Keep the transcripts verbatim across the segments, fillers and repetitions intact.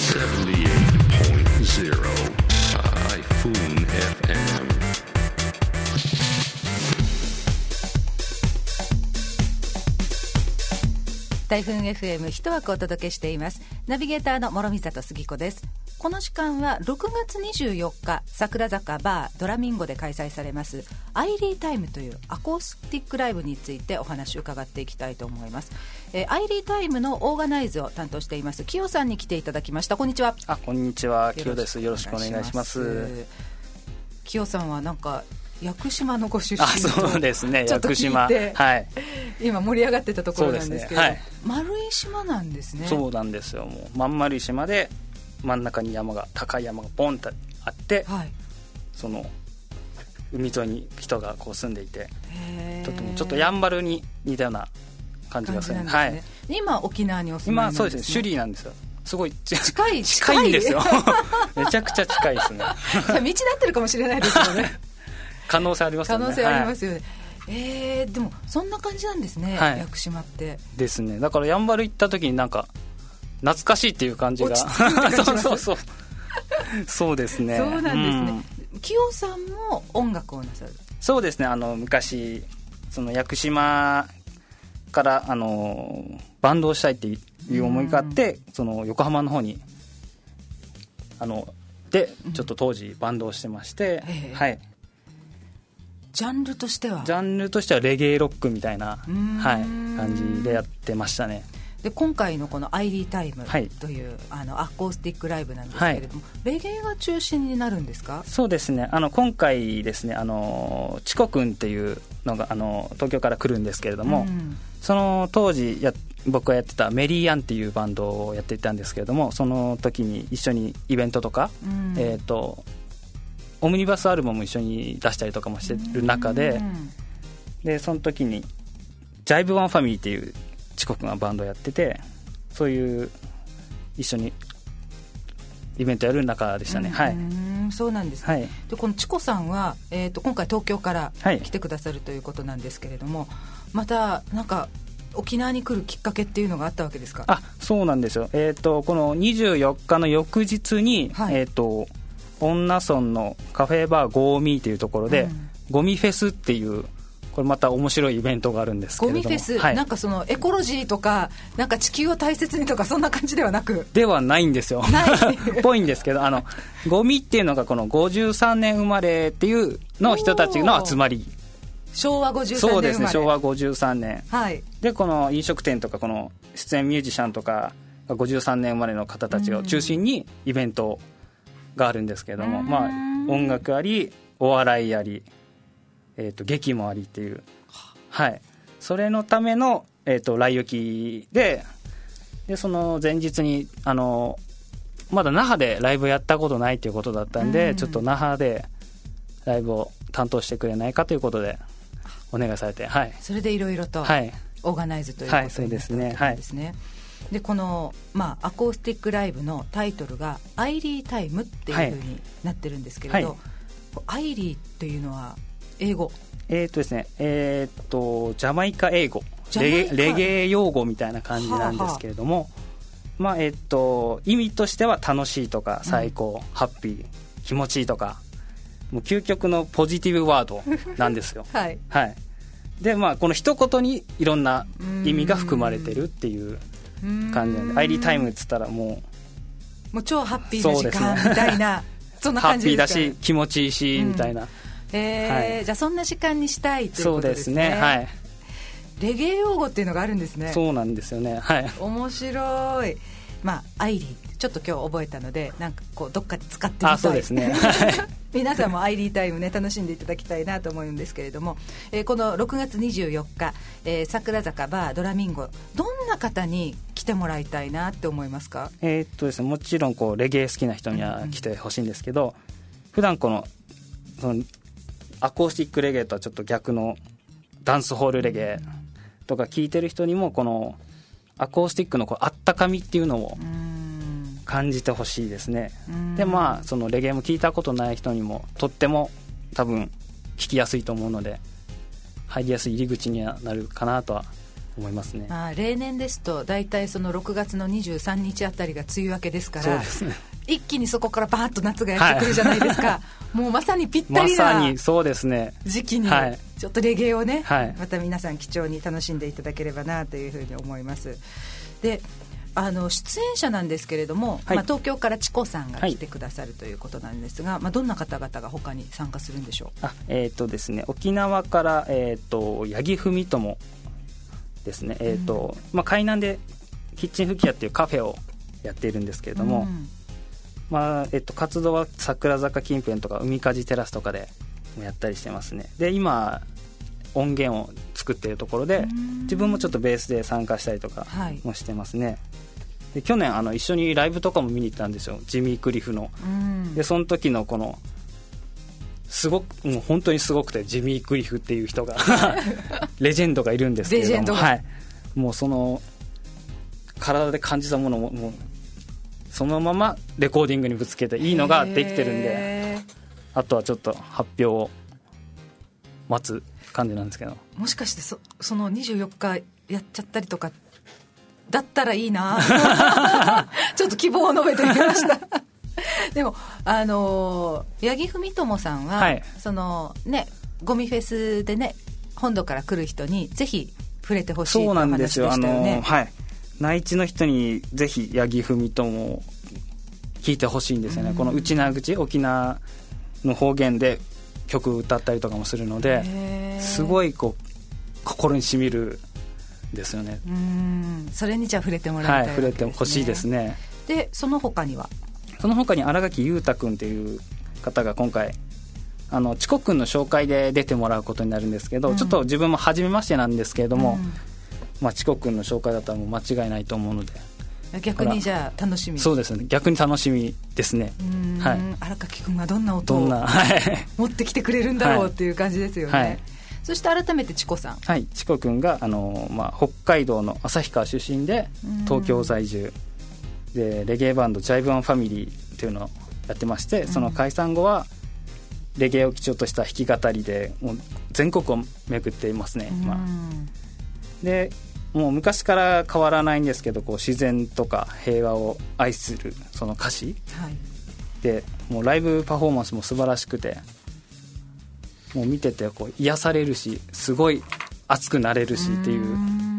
セブンティーエイトポイントゼロ Typhoon エフエム。 台風 エフエム 一枠お届けしています。ナビゲーターの諸見里杉子です。この時間はろくがつにじゅうよっか桜坂バードラミンゴで開催されますアイリータイムというアコースティックライブについてお話を伺っていきたいと思います。えー、アイリータイムのオーガナイズを担当しています清さんに来ていただきました。こんにちは。 あ、こんにちは、清です。よろしくお願いします。 清さんはなんか屋久島のご出身。 あ、そうですね、屋久島、はい、 今盛り上がってたところなんですけど、 ね、はい、 丸い島なんですね。 そうなんですよ。もうまん丸い島で真ん中に山が高い山がボンとあって、はい、その海沿いに人がこう住んでいて、とてもちょっとやんばるに似たような感じがする。 はい、今沖縄にお住まいなんですね。 今そうですね、首里なんですよ。すごい近い近いんですよめちゃくちゃ近いですね道になってるかもしれないですよね可能性ありますよね。 可能性ありますよね、はい、えー、でもそんな感じなんですね、はい、屋久島ってですね。だからやんばる行った時になんか懐かしいっていう感じがそうそうそうそうですね。 そうなんですね、うん、清さんも音楽をなさる。 そうですね、あの昔その屋久島からあのバンドをしたいっていう思いがあって、うん、その横浜の方にあのでちょっと当時バンドをしてまして、うん、はい。 ジャンルとしてはジャンルとしてはレゲエロックみたいな、はい、感じでやってましたね。 で今回のこのアイリータイムという、はい、あのアコースティックライブなんですけれども、はい、レゲエが中心になるんですか？ そうですね、あの今回ですね、あのチコくんっていうのがあの東京から来るんですけれども、うん、その当時や僕がやってたメリーアンっていうバンドをやっていたんですけれども、その時に一緒にイベントとか、うん、えーとオムニバスアルバムも一緒に出したりとかもしてる中で、うん、でその時にジャイブワンファミリーっていうチコ君がバンドやってて、そういう一緒にイベントやる中でしたね。うん、はい、 そうなんですね。はい、でこのチコさんは、えーと、今回東京から来てくださるということなんですけれども、はい、またなんか沖縄に来るきっかけっていうのがあったわけですか？ あ、そうなんですよ。えーと、このにじゅうよっかの翌日に、はい、えーと恩納村のカフェバーゴーミーというところで、うん、ゴミフェスっていうこれまた面白いイベントがあるんですけれども、 ゴミフェス、はい、なんかそのエコロジーとかなんか地球を大切にとかそんな感じではなくではないんですよぽいんですけど、あのゴミっていうのがこのごじゅうさんねん生まれっていうの人たちの集まり。 昭和ごじゅうさんねん生まれ。 そうですね、昭和ごじゅうさんねん、 はい、 でこの飲食店とかこの出演ミュージシャンとかごじゅうさんねん生まれの方たちを中心にイベントがあるんですけれども、まあ、音楽ありお笑いあり、えー、と劇もありっていう、はい、それのための、えー、と来沖で、でその前日にあのまだ那覇でライブやったことないということだったんで、ちょっと那覇でライブを担当してくれないかということでお願いされて、はい、 それでいろいろとオーガナイズということになったわけですね。はい、そうですね。はい、でこの、まあ、アコースティックライブのタイトルがアイリータイムっていう風になってるんですけれど、はいはい、アイリーっていうのは英語えーっとですねえーっとジャマイカ英語レゲ、レゲエ用語みたいな感じなんですけれども、はあはあ、まあえーっと意味としては楽しいとか最高、うん、ハッピー気持ちいいとかもう究極のポジティブワードなんですよはい、はい、でまあこの一言にいろんな意味が含まれてるっていう感じなんで、アイリータイムっつったらもうもう超ハッピーな時間みたいな そ, そんな感じですか、ね、 ハッピーだし気持ちいいし、うん、みたいな、 えーはい、じゃあそんな時間にしたいということですね。 そうですね、はい、 レゲエ用語っていうのがあるんですね。 そうなんですよね、はい、 面白い。まあアイリーちょっと今日覚えたのでなんかこうどっかで使ってみたい。あ、 そうですね皆さんもアイリータイムね楽しんでいただきたいなと思うんですけれども、えー、このろくがつにじゅうよっか、えー、桜坂バードラミンゴどんな方に来てもらいたいなって思いますか？ えー、っとですねもちろんこうレゲエ好きな人には来てほしいんですけど、うんうん、普段この、そのアコースティックレゲエとはちょっと逆のダンスホールレゲエとか聴いてる人にもこのアコースティックのこうあったかみっていうのを感じてほしいですね。でまあそのレゲエも聞いたことない人にもとっても多分聞きやすいと思うので入りやすい入り口にはなるかなとは思いますね。 まあ、例年ですと大体そのろくがつのにじゅうさんにちあたりが梅雨明けですから、 そうですね、 一気にそこからバーッと夏がやってくるじゃないですか、はい、もうまさにぴったりなまさにそうですね、 時期にちょっとレゲエをね、はい、また皆さん貴重に楽しんでいただければなというふうに思います。で、あの出演者なんですけれども、はい、まあ、東京からチコさんが来てくださるということなんですが、はい、まあ、どんな方々が他に参加するんでしょう。 あ、えーとですね、沖縄から、えーと八木文友ですね、えーとうんまあ、海南でキッチン吹き屋っていうカフェをやっているんですけれども、うんまあえっと、活動は桜坂近辺とか海かじテラスとかでもやったりしてますね。で今音源を作っているところで、自分もちょっとベースで参加したりとかもしてますね、はい、で去年あの一緒にライブとかも見に行ったんですよ、ジミー・クリフの。でその時のこのすごくもう本当にすごくて、ジミー・クリフっていう人がレジェンドがいるんですけれども、レジェンドが、はい、もうその体で感じたものももうそのままレコーディングにぶつけていいのができてるんで、あとはちょっと発表を待つ感じなんですけど、 もしかして そ, そのにじゅうよっかやっちゃったりとかだったらいいなちょっと希望を述べてみましたでもあの八木文友さんは、はい、そのねゴミフェスでね本土から来る人にぜひ触れてほしいという話でしたよね。そうなんですよ、あの、 はい、内地の人にぜひ八木文友を聞いてほしいんですよね、うん、この内縄口沖縄の方言で曲歌ったりとかもするので、すごいこう心に染みるですよね。 うん、それにじゃあ触れてもらいたいわけですね。 はい、触れてほしいですね。 でその他にはその他に新垣裕太君という方が今回あのチコ君の紹介で出てもらうことになるんですけど、うん、ちょっと自分も初めましてなんですけれども、うんまあ、チコ君の紹介だったらもう間違いないと思うので、 逆にじゃあ楽しみ。 そうですね、逆に楽しみですね。 はい、新垣君がどんな音を持ってきてくれるんだろうっていう感じですよね、はいはい、そして改めてチコさん。 はい、チコ君があの、まあ、北海道の旭川出身で東京在住でレゲエバンドジャイブワンファミリーというのをやってまして、その解散後はレゲエを基調とした弾き語りでもう全国を巡っていますね、まあ、でもう昔から変わらないんですけど、こう自然とか平和を愛するその歌詞、はい、でもうライブパフォーマンスも素晴らしくて、もう見ててこう癒されるし、すごい熱くなれるしっていう、う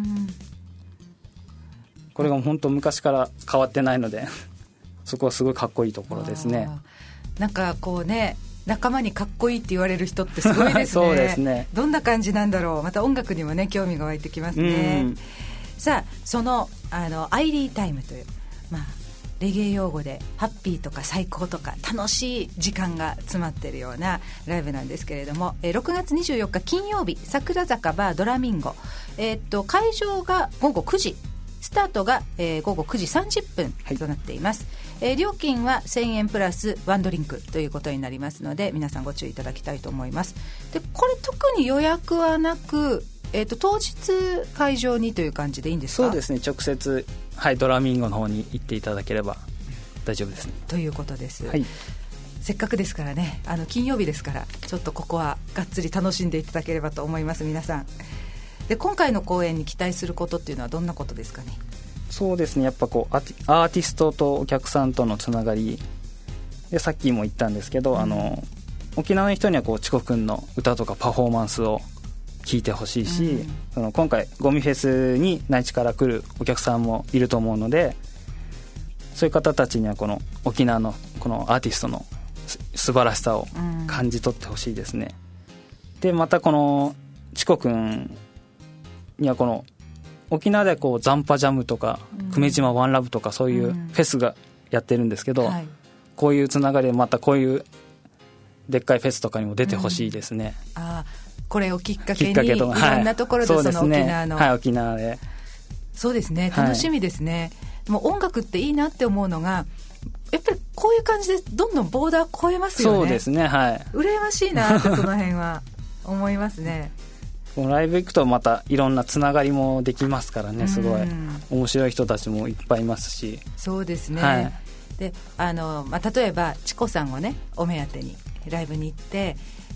これが本当昔から変わってないのでそこはすごいかっこいいところですね。 なんかこうね、仲間にかっこいいって言われる人ってすごいですねそうですね。 どんな感じなんだろう。また音楽にもね興味が湧いてきますね。さあそのあのアイリータイムという、まあ、レゲエ用語でハッピーとか最高とか楽しい時間が詰まっているようなライブなんですけれども、えろくがつにじゅうよっか金曜日、桜坂バードラミンゴ、えー、っと会場がごごくじ、スタートが、えー、ごごくじさんじゅっぷんとなっています、はい。えー、料金はせんえんプラスワンドリンクということになりますので、皆さんご注意いただきたいと思います。でこれ特に予約はなく、えー、と当日会場にという感じでいいんですか？ そうですね、直接、はい、ドラミンゴの方に行っていただければ大丈夫ですねということです、 はい。 せっかくですからね、あの金曜日ですからちょっとここはがっつり楽しんでいただければと思います。皆さんで今回の公演に期待することっていうのはどんなことですかね？ そうですね、やっぱこうアーティ、アーティストとお客さんとのつながりで、さっきも言ったんですけど、うん、あの沖縄の人にはこうチコ君の歌とかパフォーマンスを聞いてほしいし、うん、その今回ゴミフェスに内地から来るお客さんもいると思うので、そういう方たちにはこの沖縄のこのアーティストの素晴らしさを感じ取ってほしいですね、うん、でまたこのチコ君にはこの沖縄でこうザンパジャムとか、うん、久米島ワンラブとかそういうフェスがやってるんですけど、うん、はい、こういうつながりでまたこういうでっかいフェスとかにも出てほしいですね、 うん、あこれをきっかけにいろんなところでその沖縄の、 はい、沖縄でそうですね、楽しみですね、はい、でも音楽っていいなって思うのがやっぱりこういう感じでどんどんボーダー超えますよね。 そうですね、はい、 羨ましいなってその辺は思いますねこのライブ行くとまたいろんなつながりもできますからね、すごい面白い人たちもいっぱいいますし。 そうですね、 はい、 であの、まあ、例えばチコさんをねお目当てにライブに行って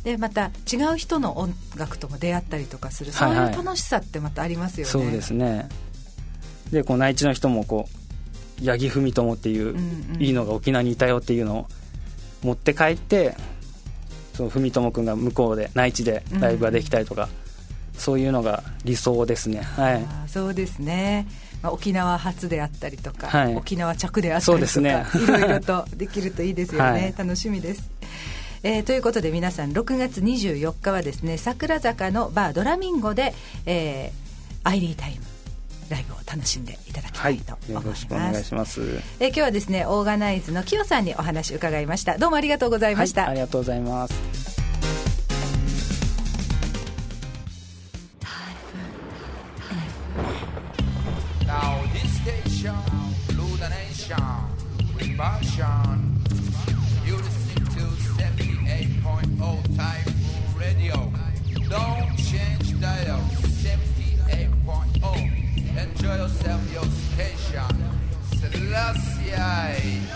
でまた違う人の音楽とも出会ったりとかする、そういう楽しさってまたありますよね。 そうですね。でこう内地の人もこう八木文友っていう、うんうん、いいのが沖縄にいたよっていうのを持って帰って、そう文友くんが向こうで内地でライブができたりとか、うん、そういうのが理想ですね。はい、 あそうですね、まあ、沖縄発であったりとか、はい、沖縄着であったりとか、 そうですね、 いろいろとできるといいですよね、はい、楽しみです。えー、ということで皆さんろくがつにじゅうよっかはですね、桜坂のバードラミンゴで、えー、アイリータイムライブを楽しんでいただきたいと思います。はい、よろしくお願いします。えー、今日はですねオーガナイズのキヨさんにお話伺いました。どうもありがとうございました。 はい、ありがとうございます。 Now this station, Blue the Nation, with Barshan. You listen to seventy-eight point oh Typhoon Radio. Don't change dial, seventy-eight point oh. Enjoy yourself, your station. Selassie.